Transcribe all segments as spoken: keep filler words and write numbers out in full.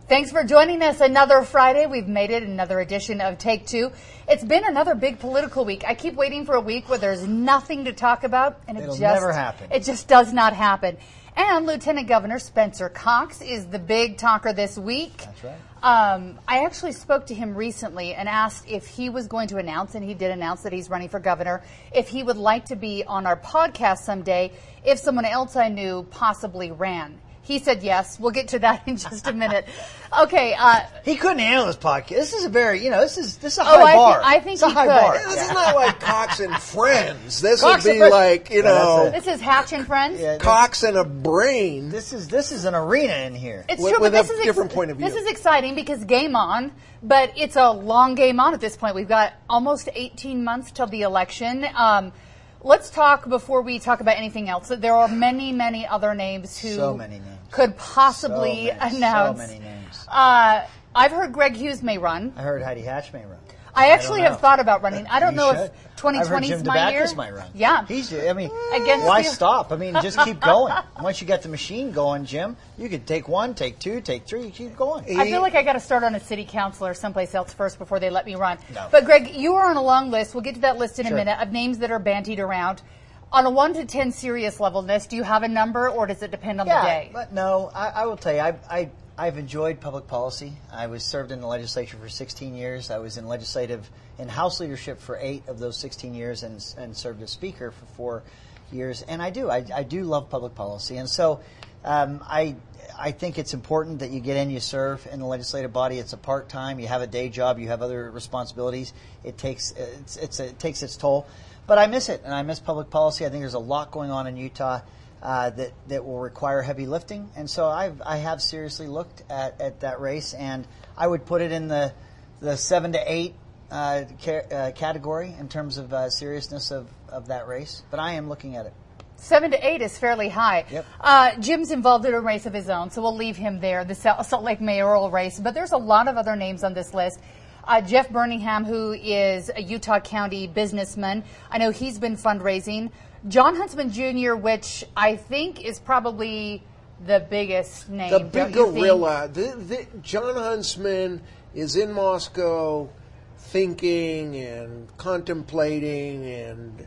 Thanks for joining us another Friday. We've made it another edition of Take Two. It's been another big political week. I keep waiting for a week where there's nothing to talk about, and it It'll just never happen. It just does not happen. And Lieutenant Governor Spencer Cox is the big talker this week. That's right. Um, I actually spoke to him recently and asked if he was going to announce, and he did announce that he's running for governor, if he would like to be on our podcast someday if someone else I knew possibly ran. He said yes. We'll get to that in just a minute. Okay. Uh, he couldn't handle this podcast. This is a very, you know, this is this is a oh, high I bar. Think, I think it's a he high could. bar. This Yeah. is not like Cox and Friends. This Cox would and be Friends. like, you Yeah, know, This is Hatch and Friends. Yeah, Cox and a brain. This is this is an arena in here. It's With- true, with but this a is different point of view. This is exciting because game on, but it's a long game on at this point. We've got almost eighteen months till the election. Um, let's talk before we talk about anything else. There are many, many other names who So many names. could possibly so many, announce. So many names. Uh, I've heard Greg Hughes may run. I heard Heidi Hatch may run. I actually I don't have know. thought about running. I don't You know should. if twenty twenty I've is heard Jim my year. DeBacchus might run. Yeah. He's, I mean, Against why the- stop? I mean, just keep going. Once you get the machine going, Jim, you could take one, take two, take three, you keep going. I feel like I got to start on a city council or someplace else first before they let me run. No. But Greg, you are on a long list. We'll get to that list in Sure. a minute of names that are bandied around. On a one to ten serious levelness, do you have a number, or does it depend on yeah, the day? but no, I, I will tell you, I, I, I've enjoyed public policy. I was served in the legislature for sixteen years. I was in legislative in House leadership for eight of those sixteen years, and and served as speaker for four years. And I do, I, I do love public policy, and so um, I. I think it's important that you get in, you serve in the legislative body. It's a part time. You have a day job. You have other responsibilities. It takes it's, it's it takes its toll. But I miss it, and I miss public policy. I think there's a lot going on in Utah uh, that that will require heavy lifting, and so I've I have seriously looked at, at that race, and I would put it in the the seven to eight uh, ca- uh, category in terms of uh, seriousness of, of that race. But I am looking at it. Seven to eight is fairly high. Yep. Uh, Jim's involved in a race of his own, so we'll leave him there, the Salt Salt Lake mayoral race. But there's a lot of other names on this list. Uh, Jeff Birmingham, who is a Utah County businessman. I know he's been fundraising. John Huntsman Junior, which I think is probably the biggest name. the don't big you think? gorilla. The, the, John Huntsman is in Moscow thinking and contemplating, and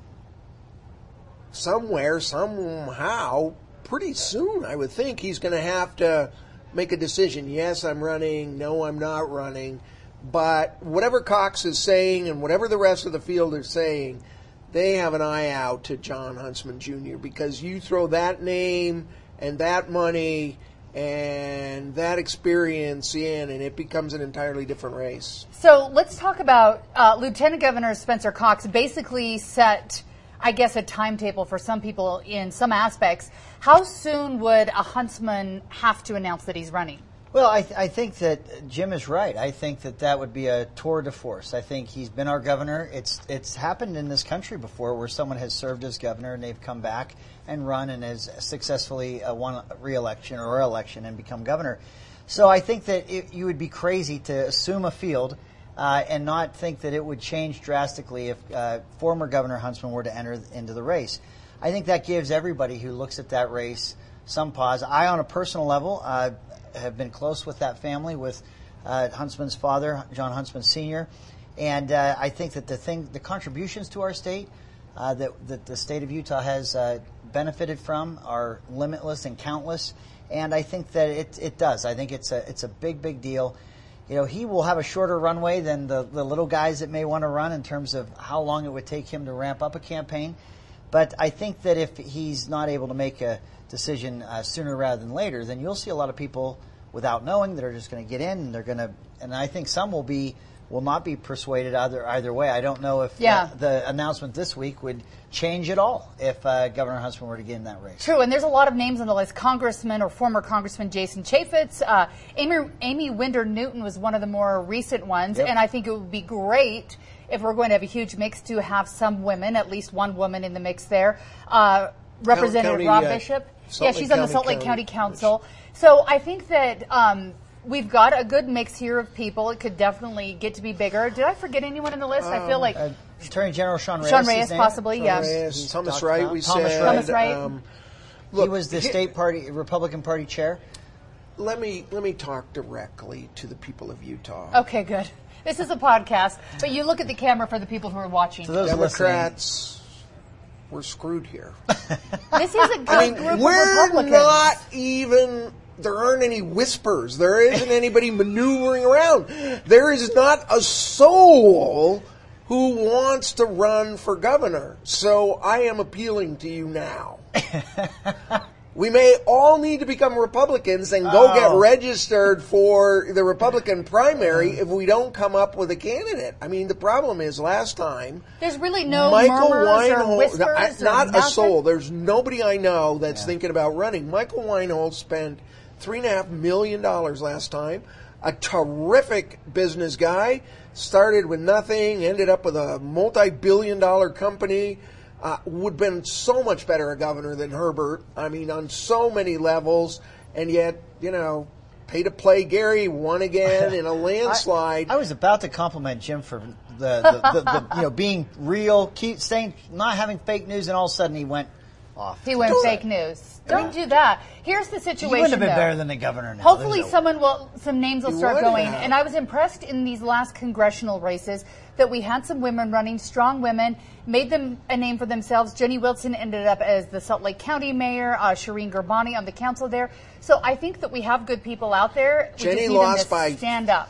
somewhere, somehow, pretty soon, I would think, he's going to have to make a decision. Yes, I'm running. No, I'm not running. But whatever Cox is saying and whatever the rest of the field are saying, they have an eye out to John Huntsman Junior because you throw that name and that money and that experience in, and it becomes an entirely different race. So let's talk about uh, Lieutenant Governor Spencer Cox basically set, I guess, a timetable for some people in some aspects. How soon would a huntsman have to announce that he's running? Well, I, th- I think that Jim is right. I think that that would be a tour de force. I think he's been our governor. It's it's happened in this country before where someone has served as governor and they've come back and run and has successfully uh, won re-election or election and become governor. So I think that it, you would be crazy to assume a field uh, and not think that it would change drastically if uh, former Governor Huntsman were to enter into the race. I think that gives everybody who looks at that race some pause. I, on a personal level, uh, have been close with that family, with uh, Huntsman's father, John Huntsman Senior, and uh, I think that the thing, the contributions to our state uh, that, that the state of Utah has uh, benefited from are limitless and countless, and I think that it it does. I think it's a it's a big big deal. You know, he will have a shorter runway than the, the little guys that may want to run in terms of how long it would take him to ramp up a campaign. But I think that if he's not able to make a decision uh, sooner rather than later, then you'll see a lot of people without knowing that are just going to get in, and they're going to. And I think some will be will not be persuaded either either way. I don't know if Yeah. uh, the announcement this week would change at all if uh, Governor Huntsman were to get in that race. True, and there's a lot of names on the list. Congressman or former Congressman Jason Chaffetz. Uh, Amy, Amy Winder Newton was one of the more recent ones, Yep. and I think it would be great if we're going to have a huge mix to have some women, at least one woman in the mix there. Uh, Representative County, Rob uh, Bishop. Salt Yeah, Lake she's on the County Salt Lake County County Council. So I think that um, we've got a good mix here of people. It could definitely get to be bigger. Did I forget anyone in the list? I feel like Uh, Attorney General Sean Reyes. Sean Reyes, his name? possibly, yeah. Reyes, He's Thomas talked Wright, about. we Thomas said. Wright. Thomas Wright. Um, he look, was the he- state party Republican Party chair. let me let me talk directly to the people of Utah. Okay, good. This is a podcast, but you look at the camera for the people who are watching. For those Democrats, we're screwed here. This is a good I mean, group we're of Republicans. not even. There aren't any whispers. There isn't anybody maneuvering around. There is not a soul who wants to run for governor. So I am appealing to you now. We may all need to become Republicans and go Oh. get registered for the Republican primary if we don't come up with a candidate. I mean, the problem is last time, There's really no Michael murmurs or Weinhold, whispers not or a nothing? soul. There's nobody I know that's Yeah. thinking about running. Michael Weinhold spent three and a half million dollars last time. A terrific business guy. Started with nothing, ended up with a multi-billion dollar company. Uh, would have been so much better a governor than Herbert. I mean, on so many levels, and yet, you know, pay to play Gary won again in a landslide. I, I was about to compliment Jim for the, the, the, the you know being real, keep staying, not having fake news, and all of a sudden he went off. He went fake news. Don't do that. Here's the situation. He wouldn't have been though. better than the governor now. Hopefully, There's no- someone will, some names will He start would going. have. And I was impressed in these last congressional races that we had some women running, strong women, made them a name for themselves. Jenny Wilson ended up as the Salt Lake County mayor, uh, Shireen Gurbani on the council there. So I think that we have good people out there. We Jenny just need them lost to by stand up.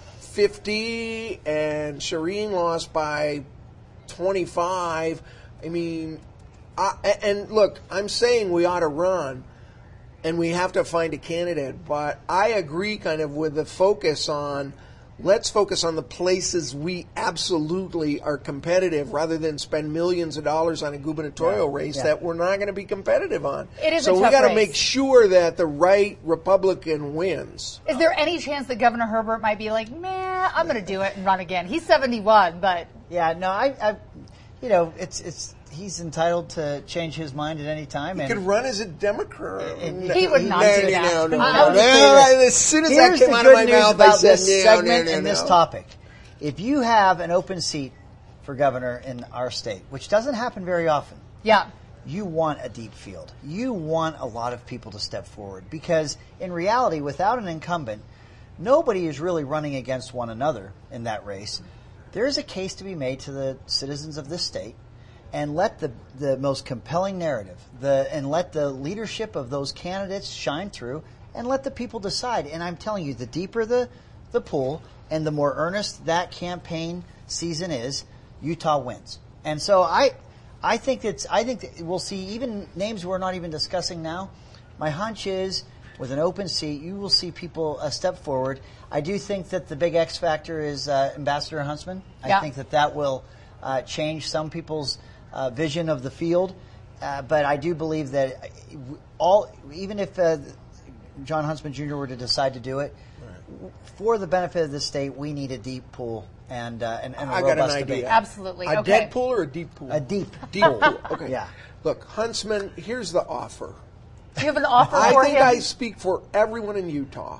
fifty, and Shireen lost by twenty-five. I mean, I, and look, I'm saying we ought to run, and we have to find a candidate. But I agree kind of with the focus on, let's focus on the places we absolutely are competitive rather than spend millions of dollars on a gubernatorial Yeah. race Yeah. that we're not going to be competitive on. It is a so we tough got to race. make sure that the right Republican wins. Is there any chance that Governor Herbert might be like, man, I'm going to do it and run again? He's seventy-one, but Yeah, no, I, I, you know, it's it's he's entitled to change his mind at any time. He and could run as a Democrat. And- He would not no, do that. No, no, no. I'll no. just say this. As soon as Here's that came the out good of my news mouth, about I said, this no, segment no, no, and this no. topic. If you have an open seat for governor in our state, which doesn't happen very often, yeah. you want a deep field. You want a lot of people to step forward because in reality, without an incumbent, nobody is really running against one another in that race. There is a case to be made to the citizens of this state, and let the the most compelling narrative, the and let the leadership of those candidates shine through, and let the people decide. And I'm telling you, the deeper the the pool and the more earnest that campaign season is, Utah wins. And so I I think it's I think that we'll see even names we're not even discussing now. My hunch is, with an open seat, you will see people uh, step forward. I do think that the big X factor is uh, Ambassador Huntsman. I Yeah. think that that will uh, change some people's uh, vision of the field. Uh, but I do believe that all, even if uh, John Huntsman Junior were to decide to do it, right. for the benefit of the state, we need a deep pool and uh, and, and a I got an robust idea. debate. Absolutely. A okay. dead pool or a deep pool? A deep, Deep pool. Okay. Yeah. Look, Huntsman, here's the offer. Do you have an offer I for think him? I speak for everyone in Utah.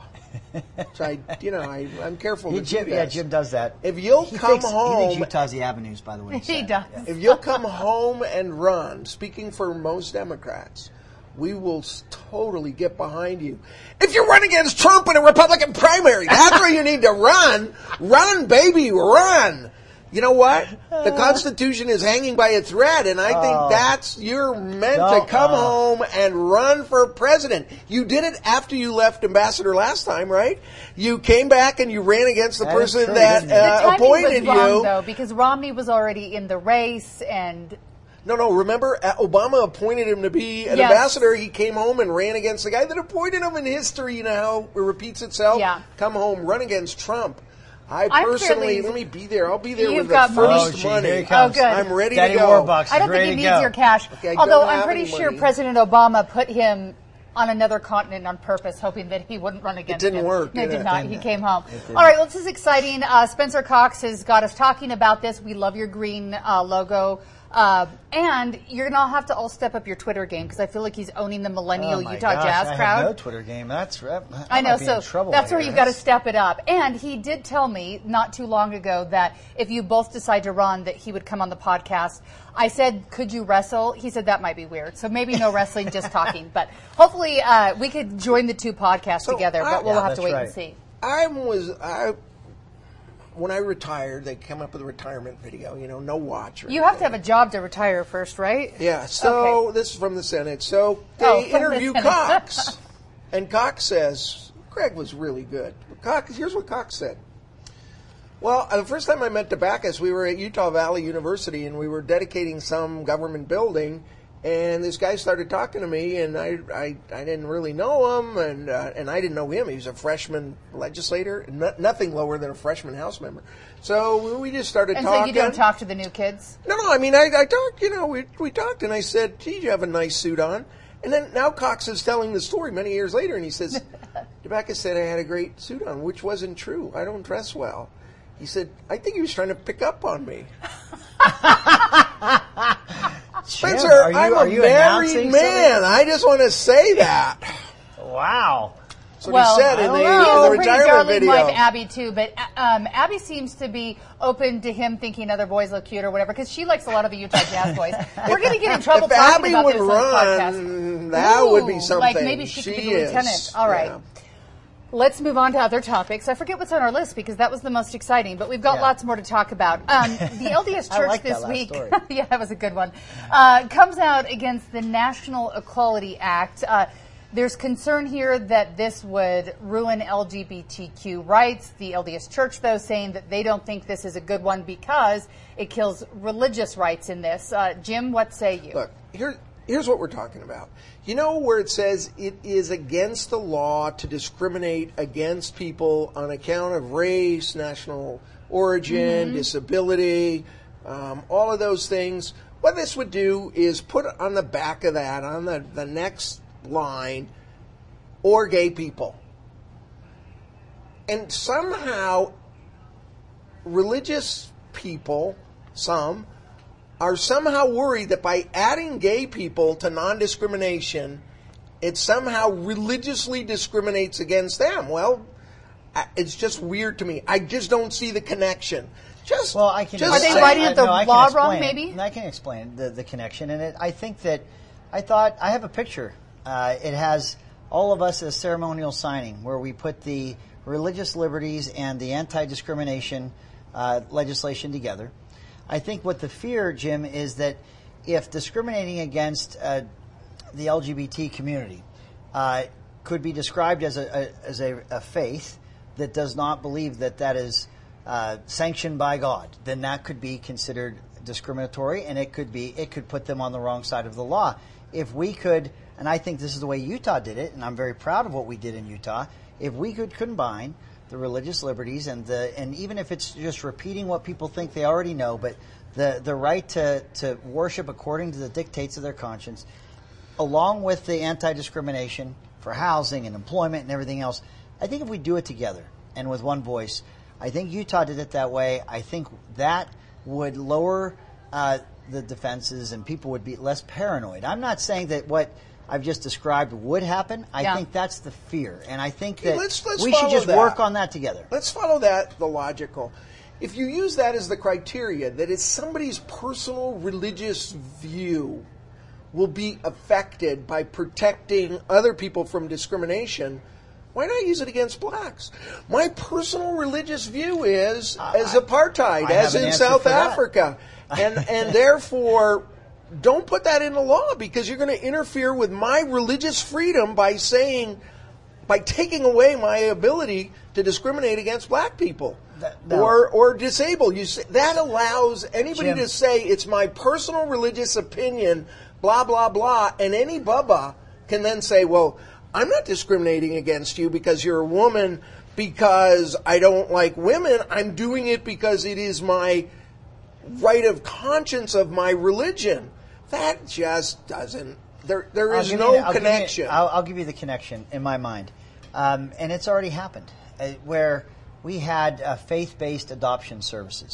So I, you know, I, I'm careful He- to Jim, do yeah, this. Jim does that. If you'll he come thinks, home, he thinks Utah's the Avenues, by the way. He said. does. Yeah. if you'll come home and run, speaking for most Democrats, we will s- totally get behind you. If you run against Trump in a Republican primary, that's where you need to run. Run, baby, run. You know what? The Constitution is hanging by a thread, and I think Oh. that's, you're meant No, to come uh. home and run for president. You did it after you left ambassador last time, right? You came back and you ran against the That is person true, that isn't it? the uh, timing appointed was wrong, you. though, because Romney was already in the race, and No, no, remember, uh, Obama appointed him to be an Yes. ambassador. He came home and ran against the guy that appointed him in history. You know how it repeats itself? Yeah. Come home, run against Trump. I I'm personally, fairly- let me be there. I'll be there You've with the got money. Oh, first gee, money. here he comes. Oh, good. I'm ready Daddy to go. Warbucks I don't is ready think he to needs go. your cash. Okay, I Although don't I'm have pretty any sure money. President Obama put him on another continent on purpose, hoping that he wouldn't run against didn't him. work, No, it did did it? not. Didn't He it? came home. didn't. All right, well, this is exciting. Uh, Spencer Cox has got us talking about this. We love your green uh, logo. Uh, and you're going to have to all step up your Twitter game because I feel like he's owning the millennial Oh my Utah gosh, Jazz I crowd. have no Twitter game. That's I, I know, might be so in trouble that's here. where you've got to step it up. And he did tell me not too long ago that if you both decide to run, that he would come on the podcast. I said, could you wrestle? He said that might be weird. So maybe no wrestling, just talking. But hopefully uh, we could join the two podcasts So together, I- but we'll Yeah, have to that's wait right. and see. I was I when I retired, they come up with a retirement video. You know, no watch. Or You have to have anything. a job to retire first, right? Yeah. So Okay. this is from the Senate. So they Oh, from the interview Senate. Cox, and Cox says Greg was really good. Cox, here's what Cox said. Well, uh, the first time I met DeBackus, we were at Utah Valley University, and we were dedicating some government building. And this guy started talking to me, and I, I, I didn't really know him, and uh, and I didn't know him. He was a freshman legislator, no, nothing lower than a freshman House member. So we just started And talking. so you don't talk to the new kids? No, no. I mean, I, I talked. You know, we we talked, and I said, "Gee, you have a nice suit on." And then now Cox is telling the story many years later, and he says, "DeBackus said I had a great suit on, which wasn't true. I don't dress well." He said, "I think he was trying to pick up on me." Jim, Spencer, are you, I'm are a you married announcing man. something? I just want to say that. Wow. That's what well, he said in I the, don't know. in He the has a pretty retirement darling video. wife, Abby, too. But um, Abby seems to be open to him thinking other boys look cute or whatever, because she likes a lot of the Utah Jazz boys. We're going to get in trouble If talking Abby about would this on the podcast. run, that would be Ooh, something. Like maybe she, could be the is. lieutenant. All right. Yeah. Let's move on to other topics. I forget what's on our list because that was the most exciting, but we've got Yeah. lots more to talk about. Um, the L D S I Church like that this last week, story. yeah, that was a good one, uh, comes out against the National Equality Act. Uh, there's concern here that this would ruin L G B T Q rights. The L D S Church, though, saying that they don't think this is a good one because it kills religious rights in this. Uh, Jim, what say you? Look, here, here's what we're talking about. You know where it says it is against the law to discriminate against people on account of race, national origin, Mm-hmm. disability, um, all of those things. What this would do is put on the back of that, on the, the next line, or gay people. And somehow religious people, some, are somehow worried that by adding gay people to non-discrimination, it somehow religiously discriminates against them. Well, I- it's just weird to me. I just don't see the connection. Just, Well, I can. just Are they say- writing it the no, I can law explain wrong, it. maybe? And I can explain the, the connection. And it, I think that I thought I have a picture. Uh, it has all of us as ceremonial signing, where we put the religious liberties and the anti-discrimination uh, legislation together. I think what the fear, Jim, is that if discriminating against uh, the L G B T community uh, could be described as a, a as a, a faith that does not believe that that is uh, sanctioned by God, then that could be considered discriminatory, and it could be it could put them on the wrong side of the law. If we could, and I think this is the way Utah did it, and I'm very proud of what we did in Utah. If we could combine the religious liberties and the and even if it's just repeating what people think they already know, but the the right to to worship according to the dictates of their conscience, along with the anti-discrimination for housing and employment and everything else, I think if we do it together and with one voice, I think Utah did it that way. I think that would lower uh, the defenses and people would be less paranoid. I'm not saying that what I've just described would happen. I Yeah. think that's the fear. And I think that Let's- let's we should follow just that. work on that together. Let's follow that, the logical. If you use that as the criteria, that it's somebody's personal religious view will be affected by protecting other people from discrimination, why not use it against blacks? My personal religious view is as apartheid, I have as an in answer South for that. Africa. And, and therefore, don't put that in the law because you're going to interfere with my religious freedom by saying, by taking away my ability to discriminate against black people That- no. or or disable. You say, that allows anybody Jim. to say it's my personal religious opinion, blah blah blah, and any bubba can then say, well, I'm not discriminating against you because you're a woman, because I don't like women. I'm doing it because it is my right of conscience of my religion. That just doesn't. There, there I'll is give no you- I'll give you- connection. I'll, I'll give you the connection in my mind. Um, and it's already happened, uh, where we had uh, faith-based adoption services.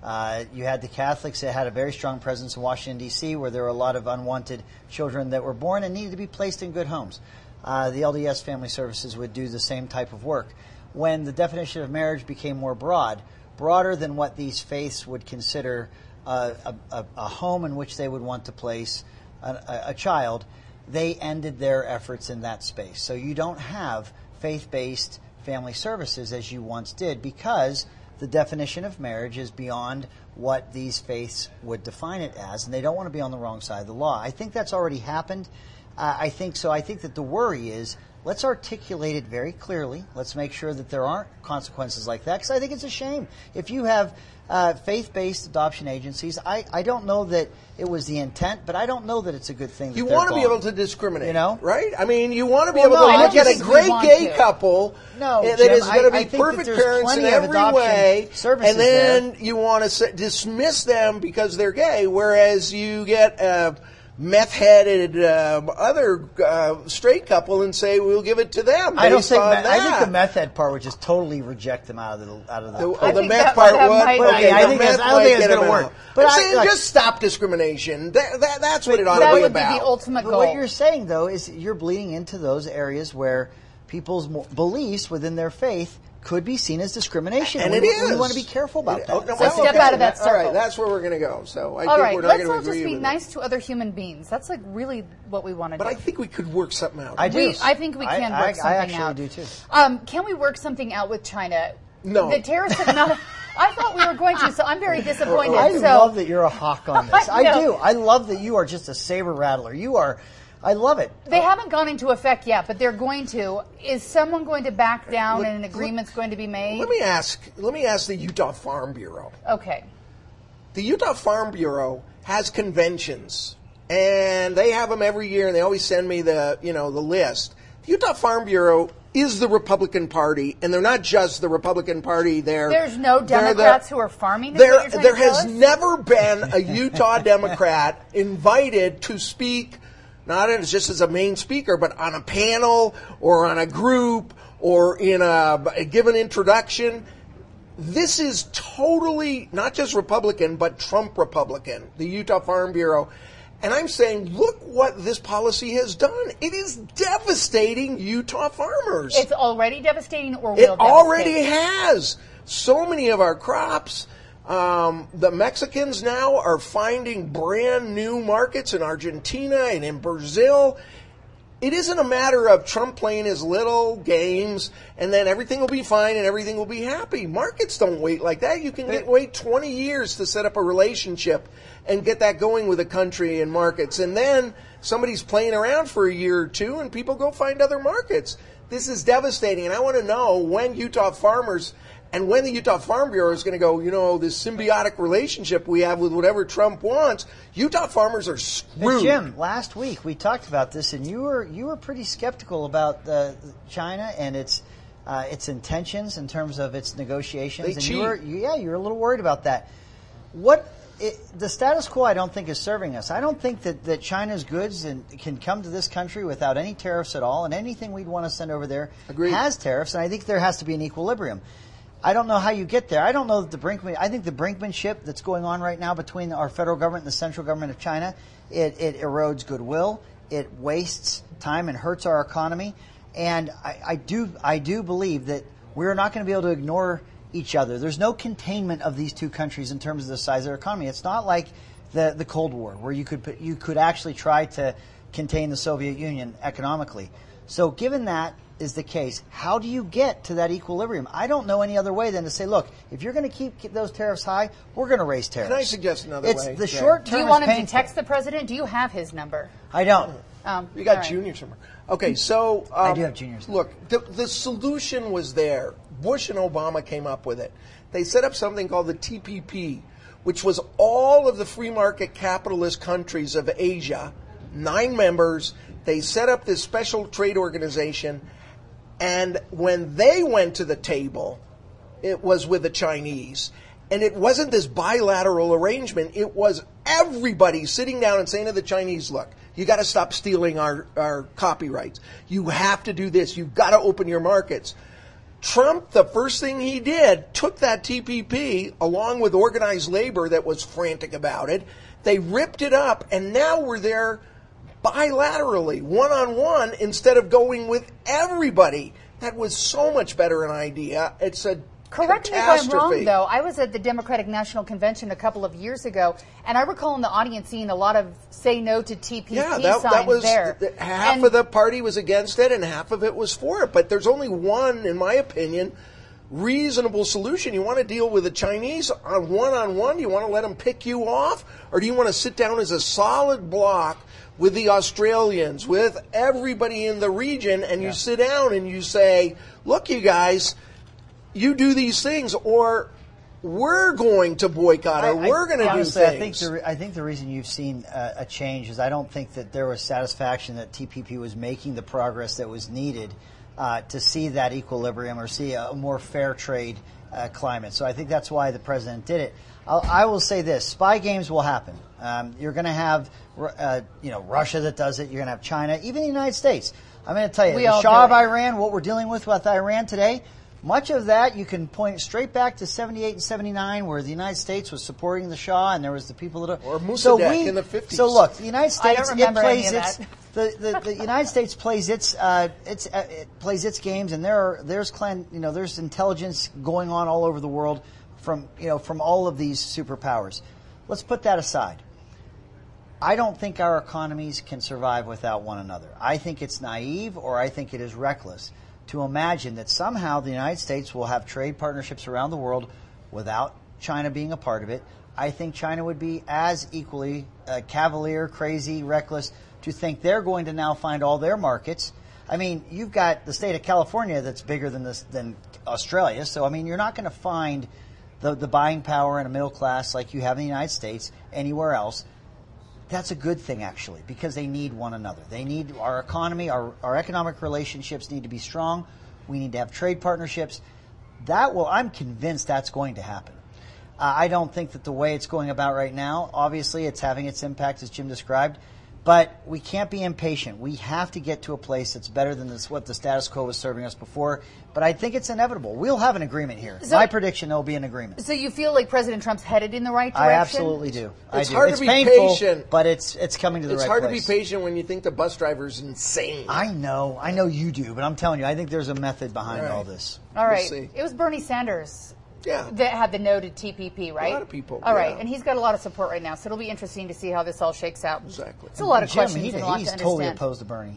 Uh, you had the Catholics that had a very strong presence in Washington, D C, where there were a lot of unwanted children that were born and needed to be placed in good homes. Uh, the L D S Family Services would do the same type of work. When the definition of marriage became more broad, broader than what these faiths would consider uh, a, a, a home in which they would want to place a, a, a child, they ended their efforts in that space. So you don't have faith-based family services as you once did, because the definition of marriage is beyond what these faiths would define it as, and they don't want to be on the wrong side of the law. I think that's already happened. Uh, I think so. I think that the worry is, let's articulate it very clearly. Let's make sure that there aren't consequences like that, because I think it's a shame. If you have uh, faith-based adoption agencies, I, I don't know that it was the intent, but I don't know that it's a good thing that You they're want to be gone. able to discriminate, You know? right? I mean, you want to be Well, able no, to I look at just a think great we want gay to. couple No, that Jim, is going to I- I be think that perfect there's parents in plenty of every adoption way, services and then there. you want to dismiss them because they're gay, whereas you get a meth-headed uh, other uh, straight couple and say we'll give it to them. I don't based think. on Me- I that. think the meth head part would just totally reject them out of the out of the. The, oh, I the think meth that- part that would. might- Okay, I the think meth that's- I don't might think it's get gonna them work. out. But I'm I- saying like- just stop discrimination. That, that, that's what it ought that to be would be about. the ultimate But goal. what you're saying, though, is you're bleeding into those areas where people's mo- beliefs within their faith could be seen as discrimination. And we, it is. We want to be careful about It- that. oh, no, So well, step okay. out of that All right, circle. that's where we're going to go. So I All think right, we're not let's going to all agree just be with nice it. to other human beings. That's like really what we want to But do. I think we could work something out. I do. We, I think we I- can I- work I something actually out. do, too. Um, can we work something out with China? No. The terrorists have not. I thought we were going to, so I'm very disappointed. I so, love that you're a hawk on this. I No. do. I love that you are just a saber rattler. You are. I love it. They haven't gone into effect yet, but they're going to. Is someone going to back down Look- and an agreement's going to be made? Let me ask. Let me ask the Utah Farm Bureau. Okay. The Utah Farm Bureau has conventions, and they have them every year, and they always send me the you know the list. The Utah Farm Bureau is the Republican Party, and they're not just the Republican Party. They're There's no they're the- Democrats who are farming. Is There, what you're trying there to tell has us? never been a Utah Democrat invited to speak, not as just as a main speaker, but on a panel or on a group or in a, a given introduction. This is totally not just Republican, but Trump Republican, the Utah Farm Bureau. And I'm saying, look what this policy has done. It is devastating Utah farmers. It's already devastating, or will It already devastate? has. So many of our crops. Um, the Mexicans now are finding brand new markets in Argentina and in Brazil. It isn't a matter of Trump playing his little games and then everything will be fine and everything will be happy. Markets don't wait like that. You can get, wait twenty years to set up a relationship and get that going with a country and markets. And then somebody's playing around for a year or two and people go find other markets. This is devastating. And I want to know when Utah farmers and when the Utah Farm Bureau is going to go, you know, this symbiotic relationship we have with whatever Trump wants, Utah farmers are Hey, screwed. Jim, last week we talked about this, and you were you were pretty skeptical about uh, China and its uh, its intentions in terms of its negotiations. They and cheat. you were you, yeah, you were a little worried about that. What it, the status quo, I don't think, is serving us. I don't think that, that China's goods and can come to this country without any tariffs at all, and anything we'd want to send over there Agreed. has tariffs. And I think there has to be an equilibrium. I don't know how you get there. I don't know that the Brinkman. I think the brinkmanship that's going on right now between our federal government and the central government of China, it, it erodes goodwill, it wastes time and hurts our economy. And I, I do, I do believe that we're not going to be able to ignore each other. There's no containment of these two countries in terms of the size of their economy. It's not like the the Cold War, where you could put, you could actually try to contain the Soviet Union economically. So, given that is the case, how do you get to that equilibrium? I don't know any other way than to say, look, if you're going to keep those tariffs high, we're going to raise tariffs. Can I suggest another it's way? the Yeah. short Do term. you want is him to painful. text the president? Do you have his number? I don't. Um, You got all right. Junior somewhere. Okay, so um, I do have Junior's. Look, the, the solution was there. Bush and Obama came up with it. They set up something called the T P P, which was all of the free market capitalist countries of Asia, nine members. They set up this special trade organization, and when they went to the table, it was with the Chinese. And it wasn't this bilateral arrangement. It was everybody sitting down and saying to the Chinese, look, you got to stop stealing our, our copyrights. You have to do this. You've got to open your markets. Trump, the first thing he did, took that T P P along with organized labor that was frantic about it. They ripped it up, and now we're there bilaterally, one-on-one, instead of going with everybody. That was so much better an idea. It's a Correct me if I'm wrong, though. I was at the Democratic National Convention a couple of years ago, and I recall in the audience seeing a lot of say no to T P P yeah, that, signs that was, there. The, half and, of the party was against it, and half of it was for it. But there's only one, in my opinion, reasonable solution. You want to deal with the Chinese on one-on-one? You want to let them pick you off? Or do you want to sit down as a solid block with the Australians, with everybody in the region, and you yeah. sit down and you say, look, you guys, you do these things, or we're going to boycott, or I, we're going to do honestly, things. I think, the, I think the reason you've seen uh, a change is I don't think that there was satisfaction that T P P was making the progress that was needed uh, to see that equilibrium or see a more fair trade uh, climate. So I think that's why the president did it. I'll, I will say this: spy games will happen. Um, you're going to have, uh, you know, Russia that does it. You're going to have China, even the United States. I'm going to tell you, we the Shah of Iran, what we're dealing with with Iran today. Much of that you can point straight back to seventy-eight and seventy-nine, where the United States was supporting the Shah, and there was the people that are or Mossadegh so we, in the fifties. So look, the United States I don't remember it plays any of its that. the, the, the United States plays its uh, its uh, it plays its games, and there are there's clan you know there's intelligence going on all over the world from you know from all of these superpowers. Let's put that aside. I don't think our economies can survive without one another. I think it's naive, or I think it is reckless to imagine that somehow the United States will have trade partnerships around the world without China being a part of it. I think China would be as equally uh, cavalier, crazy, reckless to think they're going to now find all their markets. I mean, you've got the state of California that's bigger than this than Australia. So, I mean, you're not going to find the, the buying power in a middle class like you have in the United States anywhere else. That's a good thing, actually, because they need one another. They need our economy, our, our economic relationships need to be strong. We need to have trade partnerships. That will, I'm convinced that's going to happen. Uh, I don't think that the way it's going about right now, obviously it's having its impact, as Jim described, but we can't be impatient. We have to get to a place that's better than this, what the status quo was serving us before. But I think it's inevitable. We'll have an agreement here. So, my prediction, there'll be an agreement. So you feel like President Trump's headed in the right direction? I absolutely do. It's I do. hard it's to be painful, patient, but it's it's coming to the it's right hard place. to be patient when you think the bus driver's insane. I know, I know you do, but I'm telling you, I think there's a method behind all, right. all this. All right, we'll see. It was Bernie Sanders. Yeah. That had the no to T P P, right? A lot of people. All right, yeah. and he's got a lot of support right now, so it'll be interesting to see how this all shakes out. Exactly. It's a lot of Jim, questions he, and a lot he's to understand. totally opposed to Bernie.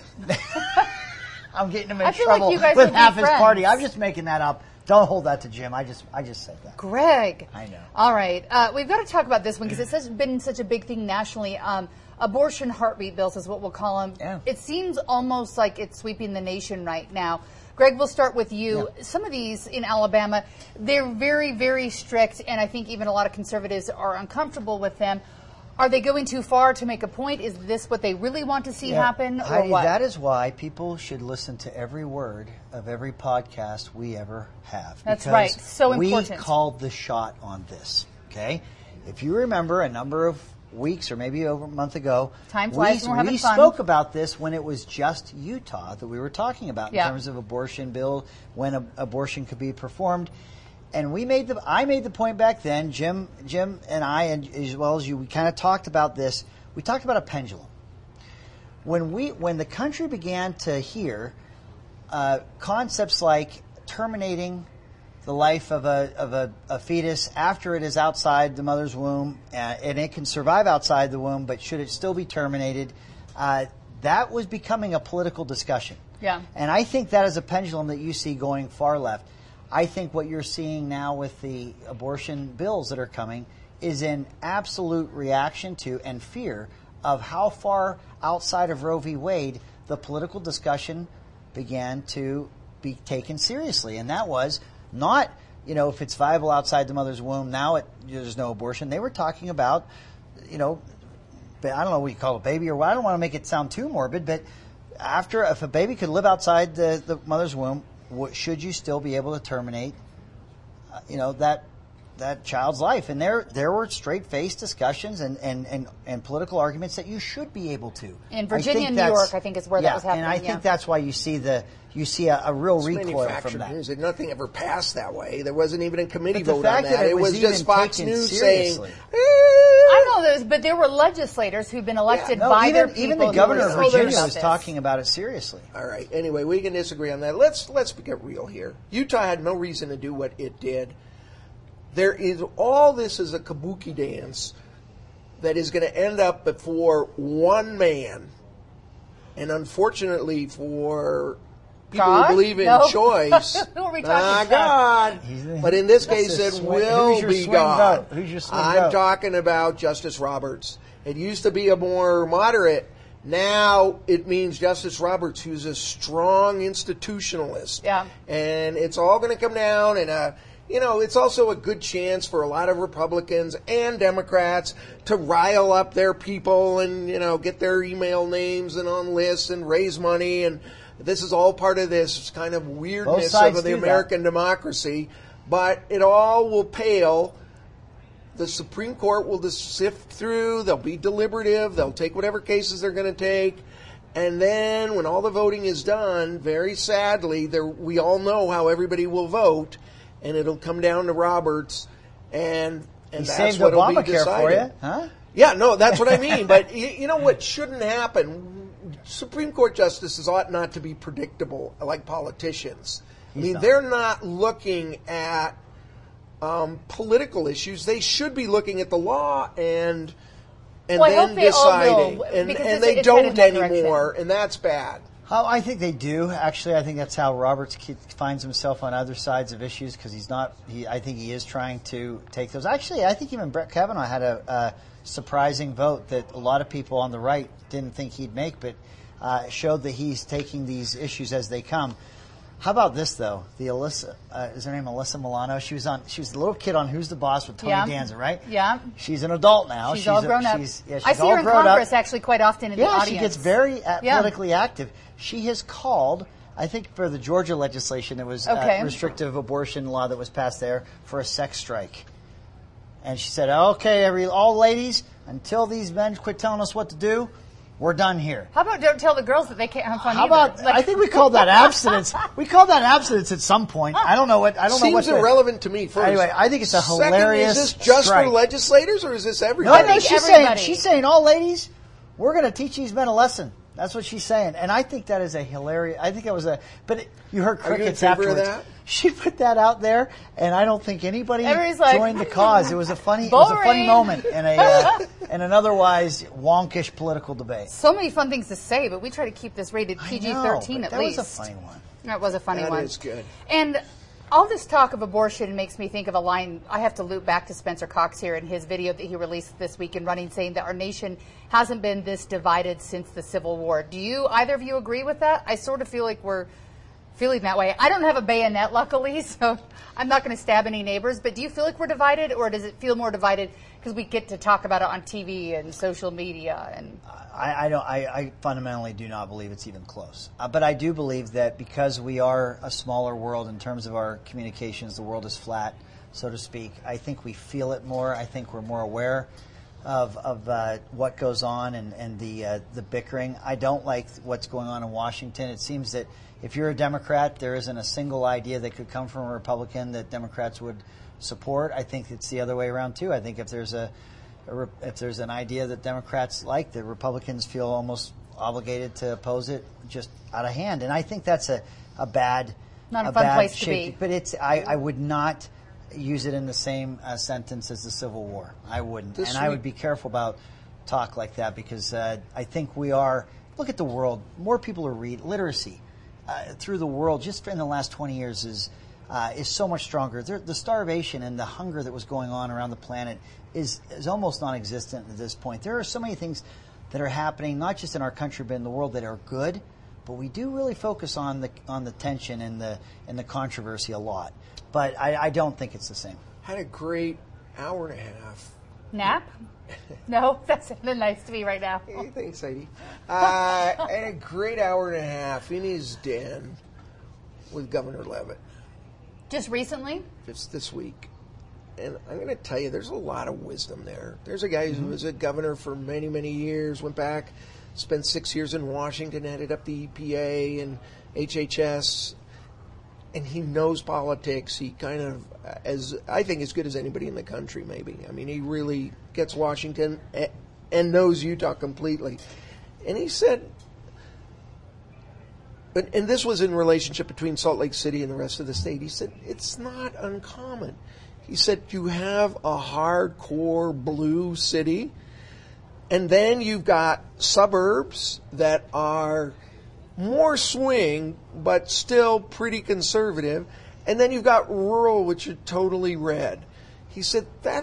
I'm getting him in I feel trouble like you guys with would be half his friends. party. I'm just making that up. Don't hold that to Jim. I just I just said that. Greg. I know. All right. Uh, we've got to talk about this one because it's been such a big thing nationally. Um, abortion heartbeat bills is what we'll call them. Yeah. It seems almost like it's sweeping the nation right now. Greg, we'll start with you. Yeah. Some of these in Alabama, they're very, very strict, and I think even a lot of conservatives are uncomfortable with them. Are they going too far to make a point? Is this what they really want to see Yeah. happen, or Heidi, what? that is why people should listen to every word of every podcast we ever have. That's because right. So important. We called the shot on this. Okay, if you remember, a number of weeks or maybe over a month ago, Time flies we, when we're having we fun. spoke about this when it was just Utah that we were talking about in Yeah. terms of abortion bill, when a, abortion could be performed. And we made the I made the point back then, Jim Jim and I, and as well as you, we kind of talked about this. We talked about a pendulum. When we when the country began to hear uh, concepts like terminating the life of a of a, a fetus after it is outside the mother's womb, uh, and it can survive outside the womb, but should it still be terminated? Uh, that was becoming a political discussion. Yeah. And I think that is a pendulum that you see going far left. I think what you're seeing now with the abortion bills that are coming is an absolute reaction to and fear of how far outside of Roe v. Wade the political discussion began to be taken seriously. And that was not, you know, if it's viable outside the mother's womb, now it, there's no abortion. They were talking about, you know, I don't know what you call a baby or what. I don't want to make it sound too morbid, but after, if a baby could live outside the, the mother's womb, should you still be able to terminate, uh, you know, that that child's life. And there there were straight-faced discussions and, and, and, and political arguments that you should be able to. In Virginia and New York, I think, is where yeah, that was happening. And I yeah. think that's why you see the you see a, a real It's recoil from that. News. Nothing ever passed that way. There wasn't even a committee But the vote on fact that. that it It was was just even Fox taken News seriously. saying, I know those, but there were legislators who've been elected No, by even, their people. even the who governor were of told Virginia about was this. talking about it seriously. All right. Anyway, we can disagree on that. Let's let's get real here. Utah had no reason to do what it did. There is all this is a kabuki dance that is going to end up before one man, and unfortunately for people God? who believe in No. choice, Who are we talking ah, about? God. He's- But in this that's case, a it swing- will who's your be swing God. vote? Who's your swing I'm vote? talking about Justice Roberts. It used to be a more moderate. Now it means Justice Roberts, who's a strong institutionalist. Yeah. And it's all going to come down, and uh, you know, it's also a good chance for a lot of Republicans and Democrats to rile up their people and, you know, get their email names and on lists and raise money. And this is all part of this kind of weirdness sides of the do that. American democracy. But it all will pale. The Supreme Court will just sift through. They'll be deliberative. They'll take whatever cases they're going to take. And then when all the voting is done, very sadly, there, we all know how everybody will vote. And it'll come down to Roberts. And, and He that's saved what will be Obamacare decided. for you, huh? Yeah, no, that's what I mean. But you, you know what shouldn't happen? Supreme Court justices ought not to be predictable like politicians. I mean, not. they're not looking at um, political issues. They should be looking at the law and and Well, I hope then they all deciding. will, and because and it's- they it's don't headed that direction. anymore, and that's bad. Oh, I think they do. Actually, I think that's how Roberts ke- finds himself on other sides of issues because he's not. He, I think he is trying to take those. Actually, I think even Brett Kavanaugh had a, a surprising vote that a lot of people on the right didn't think he'd make, but uh, showed that he's taking these issues as they come. How about this though? The Alyssa uh, is her name Alyssa Milano. She was on. She was the little kid on Who's the Boss with Tony Yeah. Danza, right? Yeah. She's an adult now. She's, all a- grown up. She's, yeah, she's I see all her in grown Congress up. actually quite often in Yeah, the audience. she gets very uh, Yeah. politically active. She has called, I think, for the Georgia legislation that was Okay. uh, restrictive abortion law that was passed there for a sex strike. And she said, "Okay, every all ladies, until these men quit telling us what to do, we're done here." How about don't tell the girls that they can't have fun How either? about? Like- I think we called that abstinence. We called that abstinence at some point. I don't know what. I don't know what. Seems the- irrelevant to me. First, Anyway, I think it's a Second, hilarious Is this just strike. for legislators or is this No, everybody? I think think she's saying everybody. she's saying, "All ladies, we're going to teach these men a lesson." That's what she's saying, and I think that is a hilarious. I think it was a. But it, you heard Are you in crickets favor of afterwards. that? She put that out there, and I don't think anybody Everybody's like, joined the cause. It was a funny, it was a funny boring. moment in a uh, in an otherwise wonkish political debate. so many fun things to say, but we try to keep this rated I P G know, thirteen but at that least. was a funny one. That was a funny That one. is good. And all this talk of abortion makes me think of a line. I have to loop back to Spencer Cox here in his video that he released this week in Running, saying that our nation hasn't been this divided since the Civil War. Do you, either of you, agree with that? I sort of feel like we're feeling that way. I don't have a bayonet, luckily, so I'm not going to stab any neighbors. But do you feel like we're divided, or does it feel more divided because we get to talk about it on T V and social media? And I, I don't. I, I fundamentally do not believe it's even close. Uh, but I do believe that because we are a smaller world in terms of our communications, the world is flat, so to speak. I think we feel it more. I think we're more aware of of uh, what goes on and and the uh, the bickering. I don't like what's going on in Washington. It seems that if you're a Democrat, there isn't a single idea that could come from a Republican that Democrats would support. I think it's the other way around too. I think if there's a if there's an idea that Democrats like, the Republicans feel almost obligated to oppose it just out of hand. And I think that's a, a bad, Not a a fun bad place to shape. be. But it's I, I would not use it in the same uh, sentence as the Civil War. I wouldn't. This and I week- would be careful about talk like that because uh, I think we are, look at the world, more people are read, literacy uh, through the world just in the last twenty years is Uh, is so much stronger. There, the starvation and the hunger that was going on around the planet is is almost non-existent at this point. There are so many things that are happening, not just in our country but in the world, that are good. But we do really focus on the on the tension and the and the controversy a lot. But I, I don't think it's the same. Had a great hour and a half. nap? No, that sounded nice to me right now. Hey, thanks, Heidi. Uh, and a great hour and a half in his den with Governor Levitt Just recently? just this week. and I'm going to tell you, there's a lot of wisdom there. There's a guy mm-hmm. who was a governor for many, many years, went back, spent six years in Washington, headed up the E P A and H H S, and he knows politics. He kind of, as I think, as good as anybody in the country, maybe. I mean, he really gets Washington and knows Utah completely. And he said, but and this was in relationship between Salt Lake City and the rest of the state. He said, it's not uncommon. He said, you have a hardcore blue city, and then you've got suburbs that are more swing, but still pretty conservative. And then you've got rural, which are totally red. He said that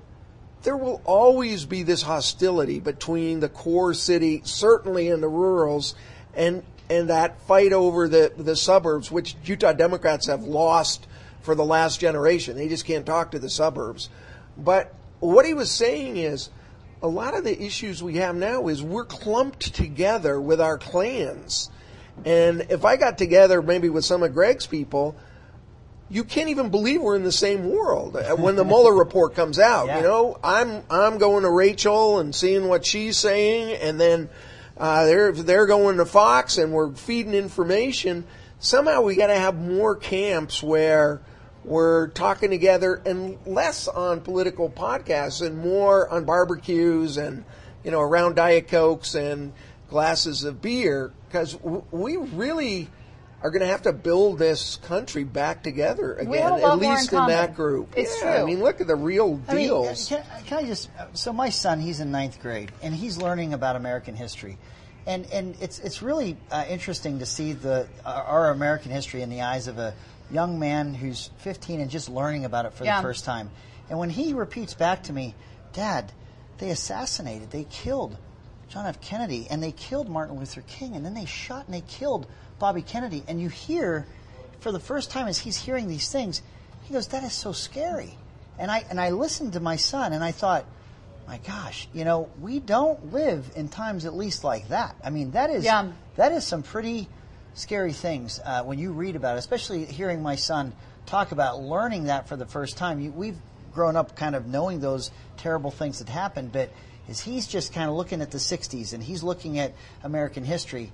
there will always be this hostility between the core city, certainly in the rurals, and and that fight over the, the suburbs, which Utah Democrats have lost for the last generation. They just can't talk to the suburbs. But what he was saying is, a lot of the issues we have now is we're clumped together with our clans. And if I got together maybe with some of Greg's people, you can't even believe we're in the same world when the Mueller report comes out. Yeah. You know, I'm I'm going to Rachel and seeing what she's saying, and then uh, they're they're going to Fox, and we're feeding information. Somehow we got to have more camps where we're talking together, and less on political podcasts and more on barbecues and, you know, around Diet Cokes and glasses of beer, because w- we really are going to have to build this country back together again, at least in, in that group. It's yeah, true. I mean, look at the real I deals. Mean, can, can I just? So my son, he's in ninth grade, and he's learning about American history, and and it's it's really uh, interesting to see the uh, our American history in the eyes of a young man who's fifteen and just learning about it for yeah. the first time. And when he repeats back to me, "Dad, they assassinated, they killed John F. Kennedy, and they killed Martin Luther King, and then they shot and they killed Bobby Kennedy," and you hear, for the first time as he's hearing these things, he goes, "That is so scary." And I and I listened to my son, and I thought, my gosh, you know, we don't live in times at least like that. I mean, that is yeah. that is some pretty scary things uh, when you read about it, especially hearing my son talk about learning that for the first time. You, we've grown up kind of knowing those terrible things that happened, but as he's just kind of looking at the sixties and he's looking at American history,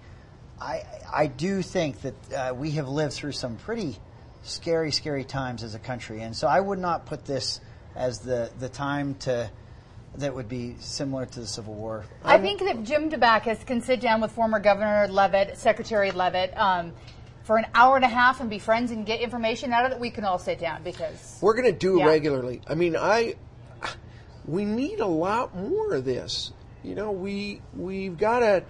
I I do think that uh, we have lived through some pretty scary, scary times as a country. And so I would not put this as the, the time to that would be similar to the Civil War. I think that Jim Dabakis can sit down with former Governor Leavitt, Secretary Leavitt, um, for an hour and a half and be friends and get information out of it. We can all sit down because we're going to do yeah. it regularly. I mean, I we need a lot more of this. You know, we we've got to.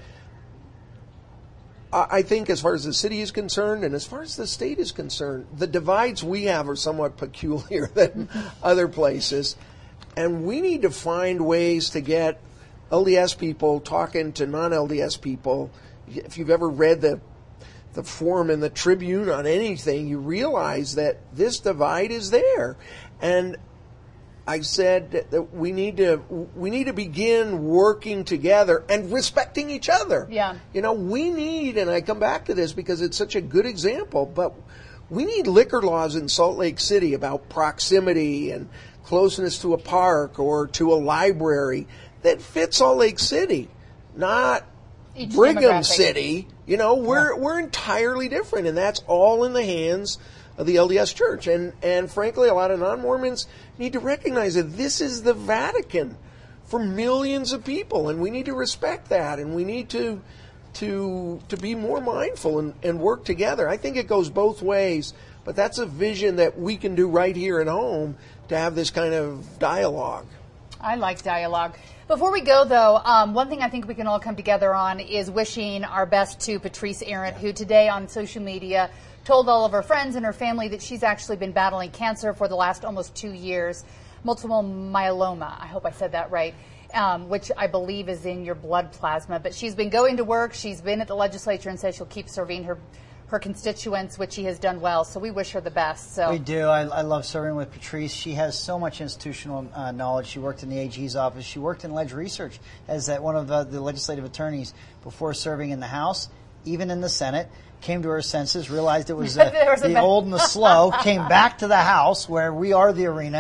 I think as far as the city is concerned and as far as the state is concerned, the divides we have are somewhat peculiar than other places. And we need to find ways to get L D S people talking to non-L D S people. If you've ever read the the forum in the Tribune on anything, you realize that this divide is there. And I said that we need to we need to begin working together and respecting each other. Yeah. You know, we need, and I come back to this because it's such a good example, but we need liquor laws in Salt Lake City about proximity and closeness to a park or to a library that fit Salt Lake City, not Each Brigham City. You know, we're yeah. we're entirely different, and that's all in the hands of the L D S Church. And and frankly, a lot of non-Mormons need to recognize that this is the Vatican for millions of people, and we need to respect that, and we need to to to be more mindful and, and work together. I think it goes both ways, but that's a vision that we can do right here at home to have this kind of dialogue. I like dialogue. Before we go, though, um, one thing I think we can all come together on is wishing our best to Patrice Arent, who today on social media told all of her friends and her family that she's actually been battling cancer for the last almost two years, multiple myeloma. I hope I said that right, um, which I believe is in your blood plasma. But she's been going to work. She's been at the legislature and says she'll keep serving her her constituents, which she has done well. So we wish her the best. So we do. I, I love serving with Patrice. She has so much institutional uh, knowledge. She worked in the A G's office. She worked in Ledge Research as uh, one of uh, the legislative attorneys before serving in the House, even in the Senate. Came to her senses, realized it was, uh, was the old and the slow, came back to the House where we are the arena,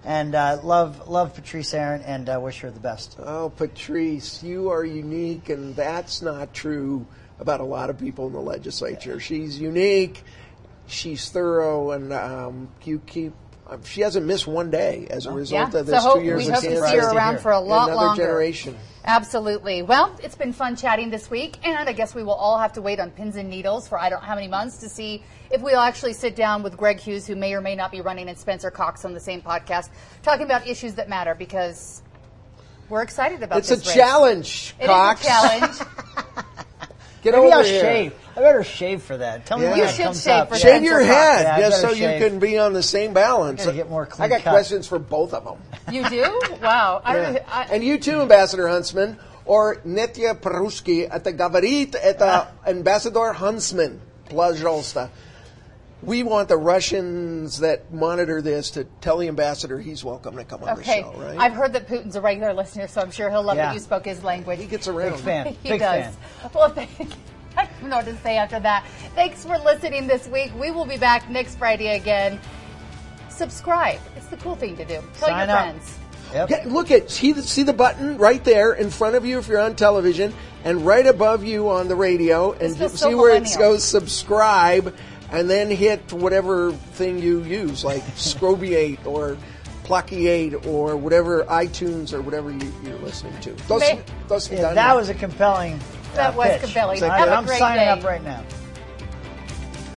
And uh, love love Patrice Aaron and uh, wish her the best. Oh, Patrice, you are unique, and that's not true about a lot of people in the legislature. She's unique, she's thorough, and um, you keep. Um, she hasn't missed one day as a result yeah. of this so hope, two years we of hope cancer. to see her around for a lot Another longer. generation. Absolutely. Well, it's been fun chatting this week, and I guess we will all have to wait on pins and needles for I don't know how many months to see if we'll actually sit down with Greg Hughes, who may or may not be running, and Spencer Cox on the same podcast, talking about issues that matter, because we're excited about it's this It's a race. challenge, It Cox. is a challenge. Get Maybe over I'll here. shave. I better shave for that. Tell me Yeah. when You that should comes shave up. for Shave Spencer your Cox. head Yeah, I just so better you shave. can be on the same balance. Gotta get more clean I got cut. questions for both of them. You do? Wow. I don't Yeah. know. I, And you too, Ambassador Huntsman, or Netya Peruski at the Gavarit at the Ambassador Huntsman, Plazholsta. We want the Russians that monitor this to tell the ambassador he's welcome to come on okay. the show, right? I've heard that Putin's a regular listener, so I'm sure he'll love Yeah. that you spoke his language. he gets around. Big fan. He Big does. fan. Well, thank I don't know what to say after that. Thanks for listening this week. We will be back next Friday again. Subscribe. It's the cool thing to do. Tell Sign your up. friends. Yep. Yeah, look at see the, see the button right there in front of you if you're on television, and right above you on the radio, and This feels just so see where it millennial. goes subscribe, and then hit whatever thing you use, like Scrobiate or Pluckiate or whatever iTunes or whatever you, you're listening to. Those, May- those Yeah, that was a compelling. Uh, That was pitch. compelling. So Have a I'm great signing day. up right now.